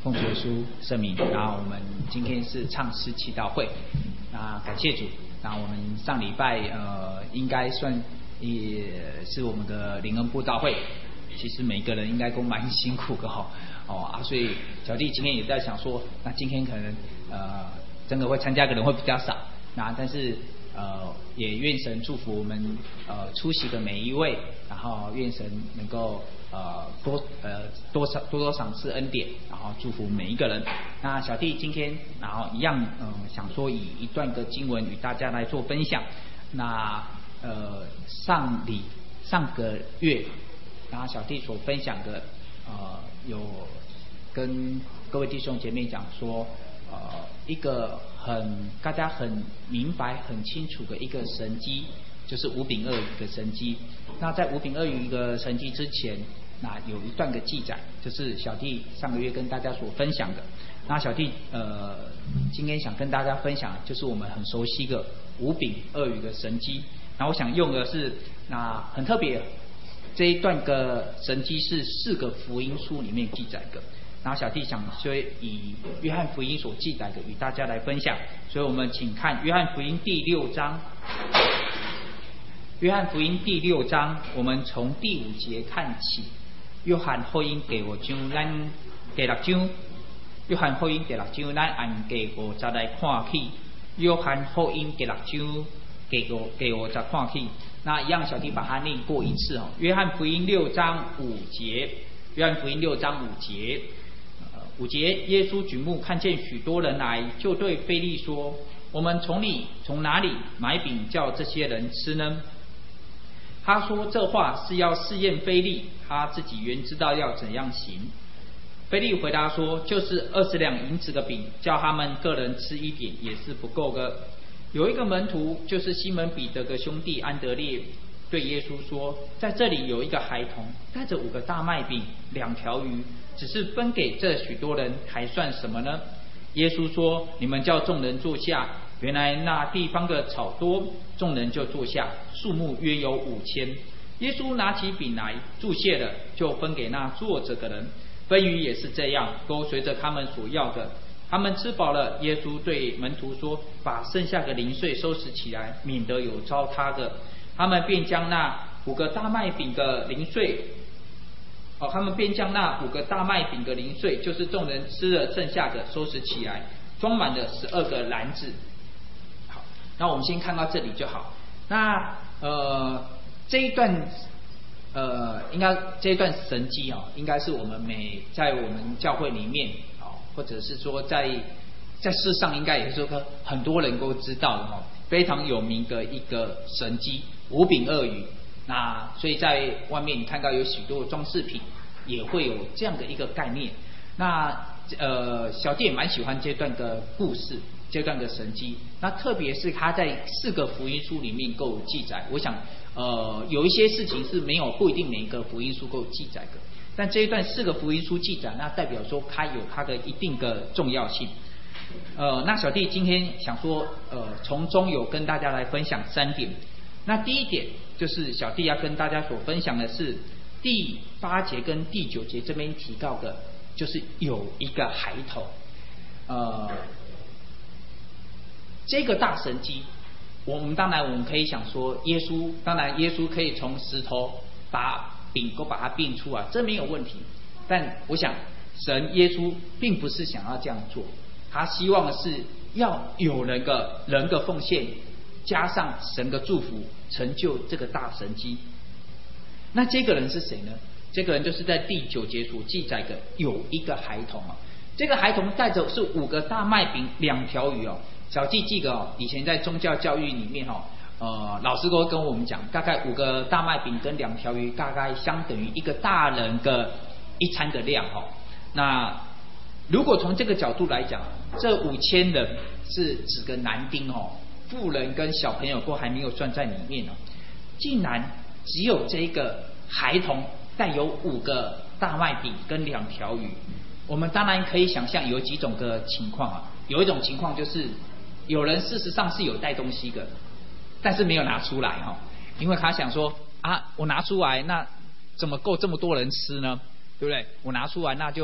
奉主耶稣圣名。然后我们今天是唱诗祈祷会，那感谢主。那我们上礼拜应该算也是我们的灵恩布道会，其实每个人应该都蛮辛苦的所以小弟今天也在想说，那今天可能真的会参加的人会比较少，那但是也愿神祝福我们出席的每一位，然后愿神能够多赏赐恩典，然后祝福每一个人。那小弟今天然后一样想说以一段的经文与大家来做分享。那上个月，然后小弟所分享的有跟各位弟兄姐妹讲说一个大家很明白很清楚的一个神迹，就是五饼二鱼的神迹。那在五饼二鱼一个神迹之前，那有一段的记载，就是小弟上个月跟大家所分享的。那小弟今天想跟大家分享，就是我们很熟悉的五饼二鱼的神迹。那我想用的是那很特别，这一段的神迹是4个福音书里面记载的。然后小弟想所以以约翰福音所记载的与大家来分享，所以我们请看约翰福音第6章。约翰福音第6章，我们从第5节看起。约翰福音第6章，咱第6章，约翰福音第6章，咱按第50来看起。约翰福音第6章，第50看起。那一样，小弟把它念过一次约翰福音6章5节，约翰福音6章5节。5节，耶稣举目看见许多人来，就对腓力说：“我们从哪里买饼叫这些人吃呢？”他说这话是要试验腓力，他自己原知道要怎样行。腓力回答说：“就是20两银子的饼，叫他们个人吃一点也是不够的。”有一个门徒，就是西门彼得的兄弟安德烈，对耶稣说：“在这里有一个孩童，带着5个大麦饼、2条鱼，只是分给这许多人，还算什么呢？”耶稣说：“你们叫众人坐下。”原来那地方的草多，众人就坐下，数目约有5000。耶稣拿起饼来，祝谢了，就分给那坐着的人。分鱼也是这样，都随着他们所要的。他们吃饱了，耶稣对门徒说：“把剩下的零碎收拾起来，免得有糟蹋的。”他们便将那5个大麦饼的零碎，就是众人吃了剩下的，收拾起来，装满了12个篮子。好，那我们先看到这里就好。那这一段神迹应该是我们在我们教会里面或者是说在世上应该也是说很多人都知道的非常有名的一个神迹5饼2鱼。那所以在外面你看到有许多的装饰品也会有这样的一个概念。那小弟也蛮喜欢这段的故事，这段的神迹。那特别是他在4个福音书里面都有记载。我想有一些事情是不一定每一个福音书都有记载的，但这一段4个福音书记载，那代表说它有它的一定的重要性。那小弟今天想说从中有跟大家来分享3点。那第一点就是小弟要跟大家所分享的是第8节跟第9节这边提到的，就是有一个孩童。这个大神迹，我们可以想说耶稣可以从石头把饼把它变出来，这没有问题。但我想耶稣并不是想要这样做，他希望的是要有人的奉献加上神的祝福，成就这个大神迹。那这个人是谁呢？这个人就是在第9节所记载的有一个孩童这个孩童带着是5个大麦饼2条鱼小弟记得以前在宗教教育里面老师都跟我们讲，大概5个大麦饼跟2条鱼大概相等于一个大人的一餐的量那如果从这个角度来讲，这5000人是指个男丁妇人跟小朋友都还没有算在里面竟然只有这个孩童带有5个大麦饼跟2条鱼。我们当然可以想象有几种的情况有一种情况就是有人事实上是有带东西的，但是没有拿出来因为他想说我拿出来那怎么够这么多人吃呢？对不对？我拿出来那就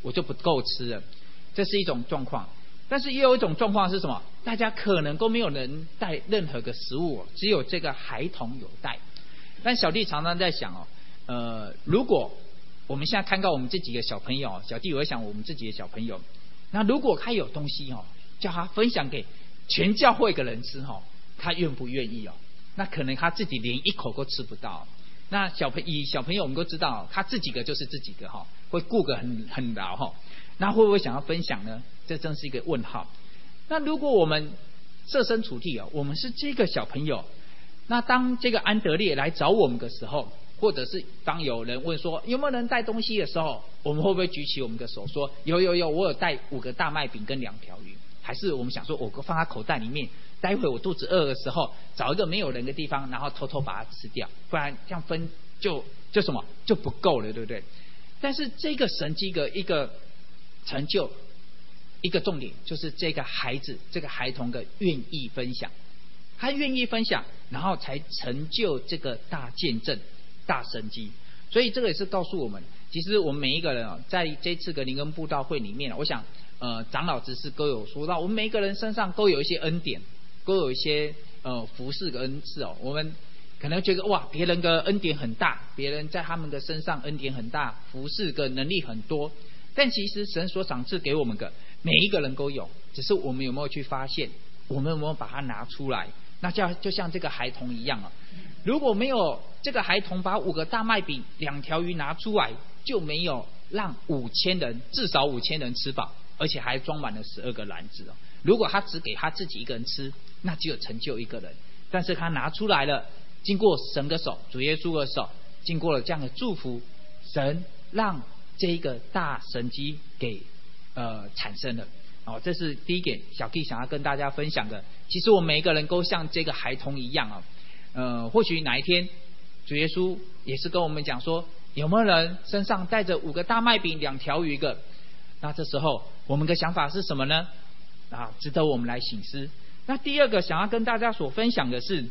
我就不够吃了，这是一种状况。但是也有一种状况是什么？大家可能都没有人带任何个食物，只有这个孩童有带。但小弟常常在想如果我们现在看到我们这几个小朋友，小弟也会想我们自己的小朋友，那如果他有东西叫他分享给全教会的人吃他愿不愿意那可能他自己连一口都吃不到。那以小朋友我们都知道，他自己的就是自己的会顾个很牢那会不会想要分享呢？这真是一个问号。那如果我们设身处地我们是这个小朋友，那当这个安德烈来找我们的时候，或者是当有人问说有没有人带东西的时候，我们会不会举起我们的手说有，我有带5个大麦饼跟2条鱼？还是我们想说我放在口袋里面，待会我肚子饿的时候找一个没有人的地方，然后偷偷把它吃掉，不然这样分就什么就不够了，对不对？但是这个神迹的一个成就，一个重点就是这个孩子这个孩童的愿意分享，他愿意分享，然后才成就这个大见证大神迹。所以这个也是告诉我们，其实我们每一个人在这次的灵恩布道会里面，我想长老执事都有说到，我们每一个人身上都有一些恩典，都有一些服事的恩赐我们可能觉得哇，别人的恩典很大，别人在他们的身上恩典很大，服事的能力很多，但其实神所赏赐给我们的每一个人都有，只是我们有没有去发现，我们有没有把它拿出来。那就像这个孩童一样如果没有这个孩童把5个大麦饼2条鱼拿出来，就没有让5000人至少5000人吃饱，而且还装满了12个篮子如果他只给他自己一个人吃，那只有成就一个人。但是他拿出来了，经过神的手，主耶稣的手，经过了这样的祝福，神让这个大神迹给产生了这是第一点小 K 想要跟大家分享的。其实我们每一个人都像这个孩童一样或许哪一天主耶稣也是跟我们讲说，有没有人身上带着5个大麦饼2条鱼的？那这时候我们的想法是什么呢？值得我们来省思。那第二个想要跟大家所分享的是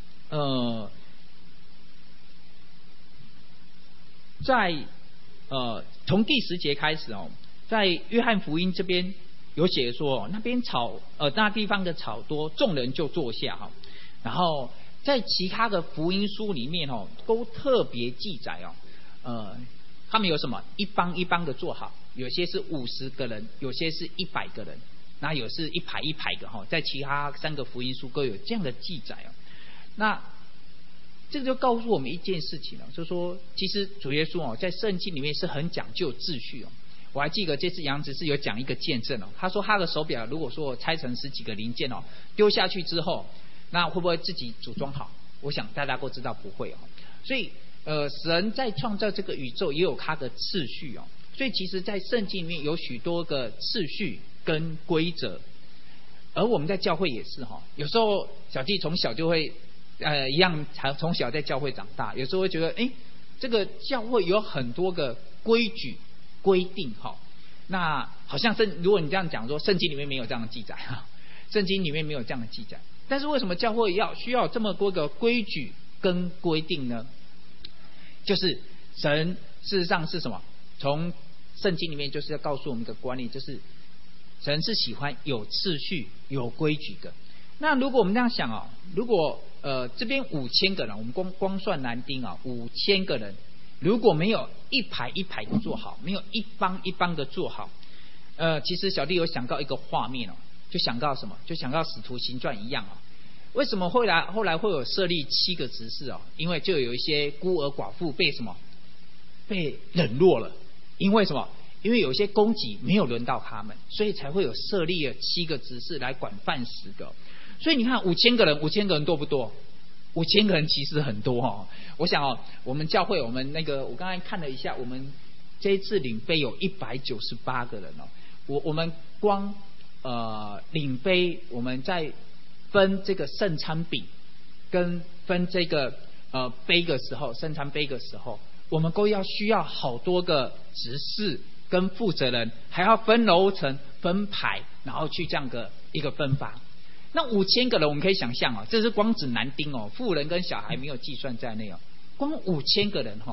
在从第10节开始在约翰福音这边有写说那边那地方的草多，众人就坐下然后在其他的福音书里面都特别记载他们有什么一帮一帮的坐好，有些是50个人，有些是100个人，那有是一排一排的在其他3个福音书都有这样的记载那这个就告诉我们一件事情就是说其实主耶稣在圣经里面是很讲究秩序我还记得这次杨执事有讲一个见证他说他的手表如果说拆成10几个零件丢下去之后，那会不会自己组装好？我想大家都知道不会所以神在创造这个宇宙也有他的次序所以其实在圣经里面有许多个次序跟规则。而我们在教会也是有时候小弟从小就会一样从小在教会长大，有时候会觉得这个教会有很多个规矩规定那好像如果你这样讲说圣经里面没有这样的记载圣经里面没有这样的记载，但是为什么教会需要这么多个规矩跟规定呢？就是神事实上是什么？从圣经里面就是要告诉我们一个观念，就是神是喜欢有秩序有规矩的。那如果我们这样想如果这边5000个人，我们光算男丁5000个人，如果没有一排一排的做好，没有一帮一帮的做好其实小弟有想到一个画面就想到什么？就想到使徒行传一样为什么后来会有设立7个执事因为就有一些孤儿寡妇被什么被冷落了，因为什么？因为有些供给没有轮到他们，所以才会有设立了7个执事来管饭食的。所以你看5000个人多不多？5000个人其实很多我想我们教会我们我刚才看了一下，我们这一次领杯有198个人我们光领杯，我们在分这个圣餐饼跟分这个杯的时候，圣餐杯的时候，我们都需要好多个执事跟负责人，还要分楼层分排，然后去这样的一个分发。那5000个人我们可以想象这是光指男丁妇人跟小孩没有计算在内光5000个人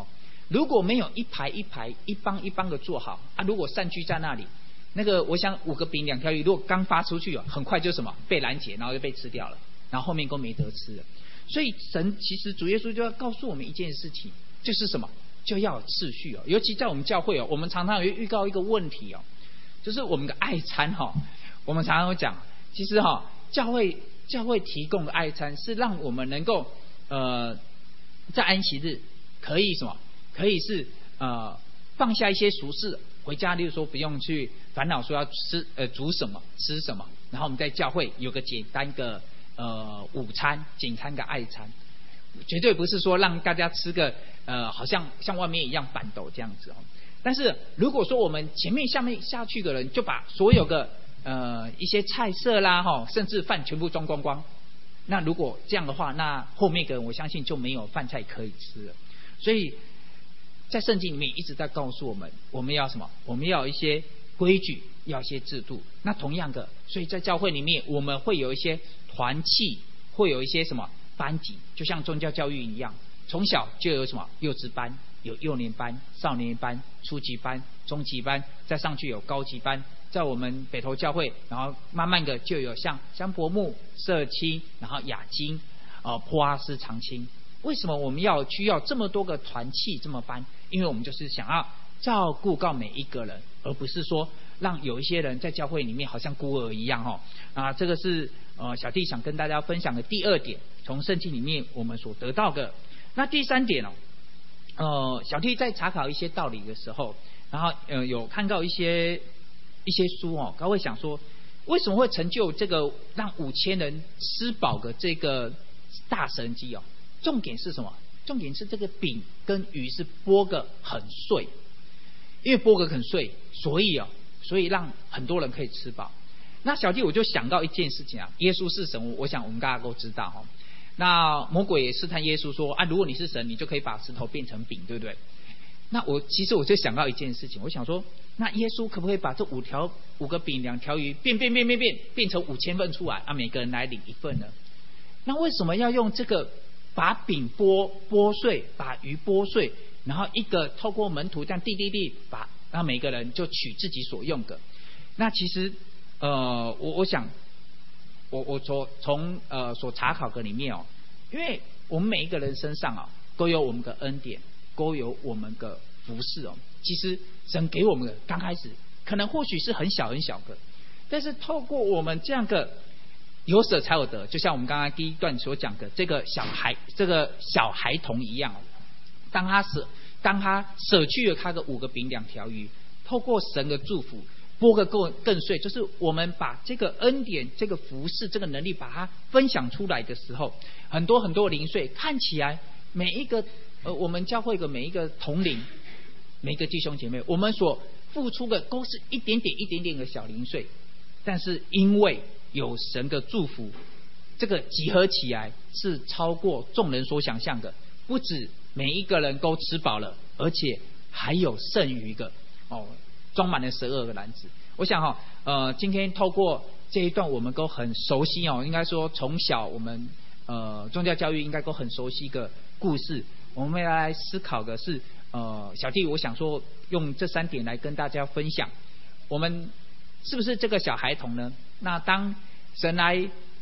如果没有一排一排、一帮一帮的做好啊，如果散居在那里，那个我想5个饼2条鱼，如果刚发出去很快就什么被拦截，然后就被吃掉了，然后后面都没得吃了。所以神其实主耶稣就要告诉我们一件事情，就是什么？就要有秩序哦。尤其在我们教会哦，我们常常有预告一个问题哦，就是我们的爱餐哈，我们常常会讲，其实哈，教会提供的爱餐是让我们能够在安息日可以什么？可以是放下一些俗事，回家例如说不用去烦恼说要吃煮什么吃什么，然后我们在教会有个简单的午餐，简单的爱餐，绝对不是说让大家吃个好像外面一样板斗这样子哦。但是如果说我们前面下去的人就把所有的一些菜色啦哈，甚至饭全部装光光，那如果这样的话，那后面的人我相信就没有饭菜可以吃了。所以在圣经里面一直在告诉我们，我们要什么？我们要有一些规矩，要一些制度。那同样的，所以在教会里面，我们会有一些团契，会有一些什么班级，就像宗教教育一样，从小就有什么幼稚班，有幼年班、少年班、初级班、中级班，再上去有高级班。在我们北投教会，然后慢慢的就有像香柏木、社青，然后雅金、波阿斯长青。为什么我们需要这么多个团契这么班？因为我们就是想要照顾到每一个人，而不是说让有一些人在教会里面好像孤儿一样哦。这个是小弟想跟大家分享的第2点，从圣经里面我们所得到的。那第3点小弟在查考一些道理的时候，然后有看到一些书哦，他会想说，为什么会成就这个让5000人吃饱的这个大神迹哦？重点是什么？重点是这个饼跟鱼是剥个很碎，因为剥个很碎，所以让很多人可以吃饱。那小弟我就想到一件事情啊，耶稣是神，我想我们大家都知道哦。那魔鬼也试探耶稣说如果你是神，你就可以把石头变成饼，对不对？那其实我就想到一件事情，我想说，那耶稣可不可以把这5个饼2条鱼变成5000份出来每个人来领1份呢？那为什么要用这个把饼剥碎，把鱼剥碎，然后一个透过门徒这样递让每个人就取自己所用的？那其实我想我从所查考的里面因为我们每一个人身上都有我们的恩典，都有我们的服事其实神给我们的刚开始可能或许是很小很小的，但是透过我们这样的有舍才有得，就像我们刚刚第一段所讲的这个小孩童一样当他舍去了他的5个饼2条鱼，透过神的祝福剥个更碎，就是我们把这个恩典、这个服事、这个能力把它分享出来的时候，很多零碎，看起来每一个我们教会的每一个同龄、每一个弟兄姐妹，我们所付出的都是一点点的小零碎，但是因为有神的祝福，这个集合起来是超过众人所想象的，不止每一个人都吃饱了，而且还有剩余的装满了12个篮子。我想今天透过这一段我们都很熟悉应该说从小我们宗教教育应该都很熟悉一个故事，我们要来思考的是小弟我想说用这3点来跟大家分享，我们是不是这个小孩童呢？那当神来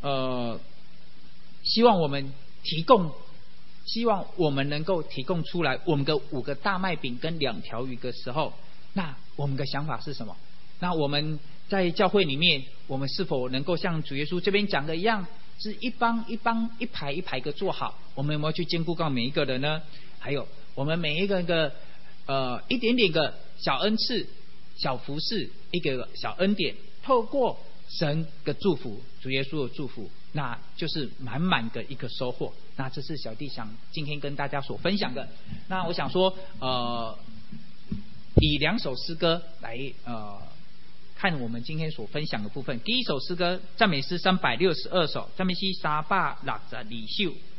希望我们能够提供出来我们的5个大麦饼跟2条鱼的时候，那我们的想法是什么？那我们在教会里面，我们是否能够像主耶稣这边讲的一样，是一帮一排一排的做好？我们有没有去兼顾到每一个人呢？还有我们每一个人的一点点的小恩赐、小服事、一个小恩典，透过神的祝福、主耶稣的祝福，那就是满满的一个收获。那这是小弟想今天跟大家所分享的。那我想说以2首诗歌来看我们今天所分享的部分。第一首诗歌赞美诗362首，赞美诗362首。